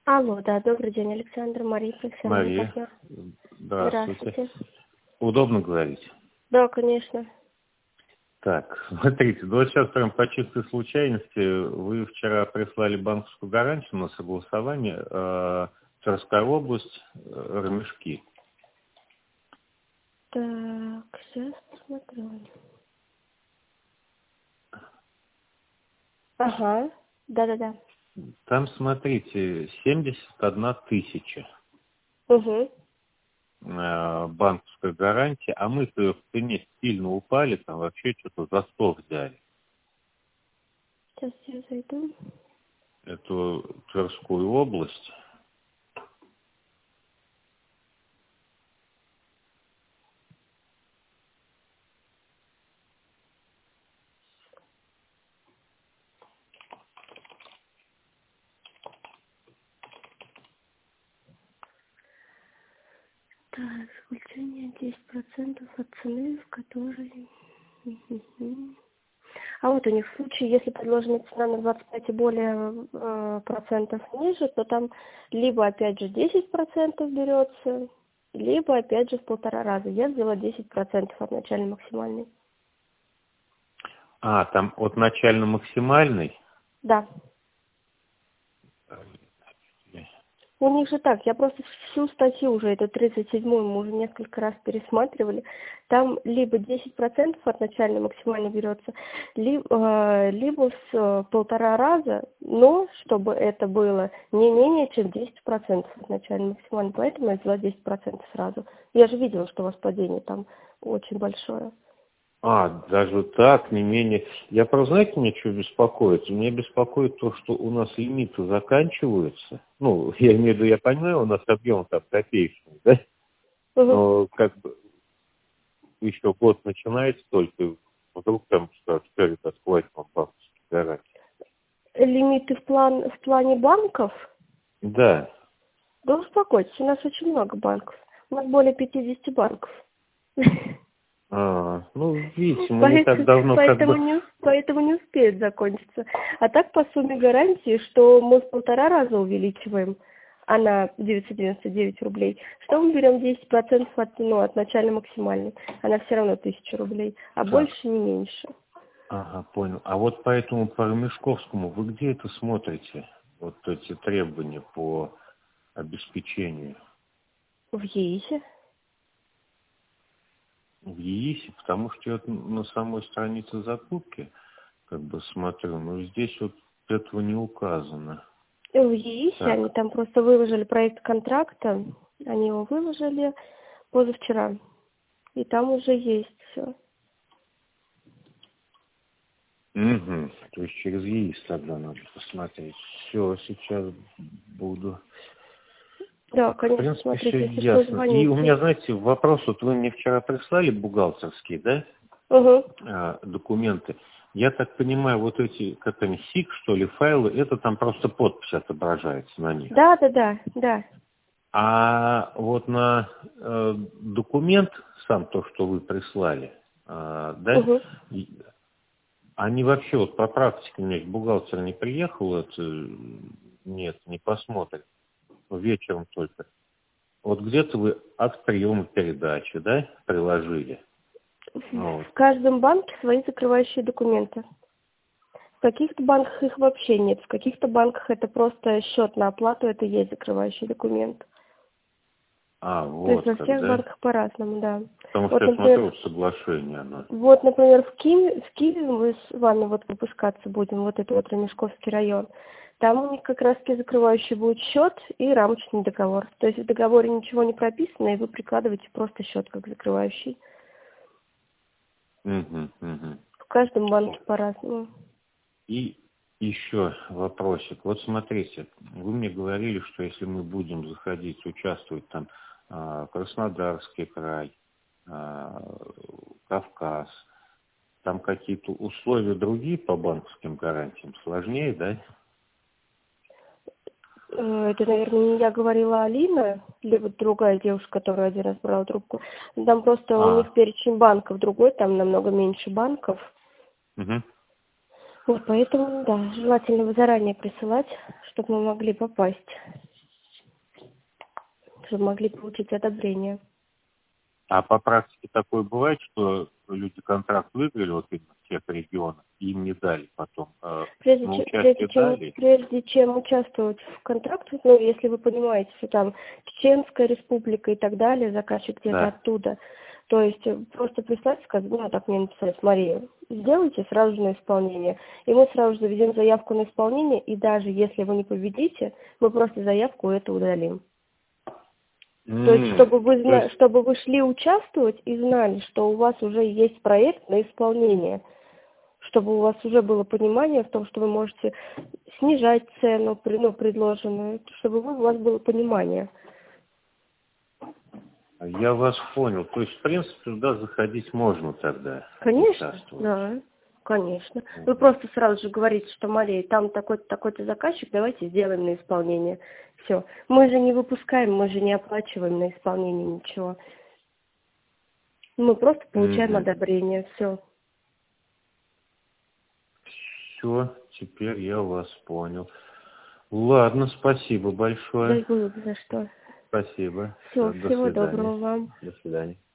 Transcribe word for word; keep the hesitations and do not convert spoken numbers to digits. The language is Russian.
Алло, да, добрый день, Александр, Мария, профессиональный Мария, партнер. здравствуйте. Здравствуйте. Удобно говорить? Да, конечно. Так, смотрите, ну вот сейчас прям по чистой случайности вы вчера прислали банковскую гарантию на согласование э, Тверская область, э, Ромешки. Так, сейчас посмотрю. Ага, да-да-да. Там, смотрите, семьдесят одна тысяча Угу. э, банковская гарантия, а мы-то в цене сильно упали, там вообще что-то за сто взяли. Сейчас я зайду. Эту Тверскую область. Так, исключение десять процентов от цены, в которой... Мгм. А вот у них в случае, если предложена цена на двадцать пять и более э, процентов ниже, то там либо опять же десять процентов берется, либо опять же в полтора раза. Я взяла десять процентов от начальной максимальной. А, там от начально максимальной. Да. У них же так, я просто всю статью уже, эту тридцать седьмую, мы уже несколько раз пересматривали. Там либо десять процентов от начальной максимальной берется, либо, э, либо с э, полтора раза, но чтобы это было не менее чем десять процентов от начальной максимальной. Поэтому я взяла десять процентов сразу. Я же видела, что у вас падение там очень большое. А, даже так, не менее. Я просто, знаете, меня что беспокоит? Меня беспокоит то, что у нас лимиты заканчиваются. Ну, я имею в виду, я понимаю, у нас объем там копеечный, да? Угу. Но как бы еще год начинается только, вдруг там скажут, что это хватит вам банковских гарантий. Лимиты в, план, в плане банков? Да. Да успокойтесь, у нас очень много банков. У нас более пятидесяти банков. А, ну, видите, мы не так Поэтому, давно как поэтому, бы... не, поэтому не успеет закончиться. А так по сумме гарантии, что мы в полтора раза увеличиваем, а на девятьсот девяносто девять рублей, что мы берем десять процентов от, ну, от начальной максимальной. Она все равно тысяча рублей, а Так, больше не меньше. ага, понял. А вот по этому, по Ромешковскому, вы где это смотрите? Вот эти требования по обеспечению? В ЕИСе. В ЕИСе, потому что я вот на самой странице закупки как бы смотрю, но здесь вот этого не указано. И в ЕИСе они Так, там просто выложили проект контракта, они его выложили позавчера, и там уже есть все. угу. То есть через ЕИС тогда надо посмотреть. Все, сейчас буду. Да, Так, в конечно, принципе, все смотрите, если что, ясно. И у звоните. меня, знаете, вопрос, вот вы мне вчера прислали бухгалтерские, да, Угу. а, документы. Я так понимаю, вот эти, как они, сик, что ли, файлы, это там просто подпись отображается на них. Да, да, да, да. А вот на э, документ, сам то, что вы прислали, э, да, Угу. и они вообще, вот по практике, у меня бухгалтер не приехал, это, нет, не посмотрит, вечером только. Вот где-то вы акт приема передачи, да, приложили. Вот. В каждом банке свои закрывающие документы. В каких-то банках их вообще нет, в каких-то банках это просто счет на оплату, это и есть закрывающий документ. А, То есть вот во как, всех да? банках по-разному, да. Потому Вот, что я например, смотрю, вот соглашение оно. вот, например, в Киеве, в Киеве мы с вами вот выпускаться будем, вот это вот Ромешковский район. Там у них как раз-таки закрывающий будет счет и рамочный договор. То есть в договоре ничего не прописано, и вы прикладываете просто счет как закрывающий. Угу, угу. В каждом банке по-разному. И еще вопросик. Вот смотрите, вы мне говорили, что если мы будем заходить, участвовать там а, Краснодарский край, а, Кавказ, там какие-то условия другие по банковским гарантиям, сложнее, да? Э, Это, наверное, не я говорила, а Алина, либо другая девушка, которая один раз брала трубку. Там просто у А, них перечень банков другой, там намного меньше банков. угу. Вот поэтому, да, желательно бы заранее присылать, чтобы мы могли попасть. вы могли получить одобрение. А по практике такое бывает, что люди контракт выиграли вот именно в тех регионах, и им не дали потом. Прежде, Но чем, участие прежде, чем, дали? прежде чем участвовать в контракте, ну, если вы понимаете, что там Чеченская республика и так далее, заказчик где-то Да. оттуда, то есть просто прислать, сказать, ну, так мне написать, Мария, сделайте сразу же на исполнение. И мы сразу же заведем заявку на исполнение, и даже если вы не победите, мы просто заявку эту удалим. Mm. То есть, чтобы вы, зна... есть... чтобы вы шли участвовать и знали, что у вас уже есть проект на исполнение, чтобы у вас уже было понимание в том, что вы можете снижать цену, ну, предложенную, чтобы у вас было понимание. Я вас понял. То есть, в принципе, туда заходить можно тогда? Конечно, да, конечно. Вы просто сразу же говорите, что, Мария, там такой-то, такой-то заказчик, давайте сделаем на исполнение. Все. Мы же не выпускаем, мы же не оплачиваем на исполнение ничего. Мы просто получаем Mm-hmm. одобрение, все. Все, теперь я вас понял. Ладно, спасибо большое. Да, было бы за что. Спасибо. Все, До всего свидания. доброго вам. До свидания.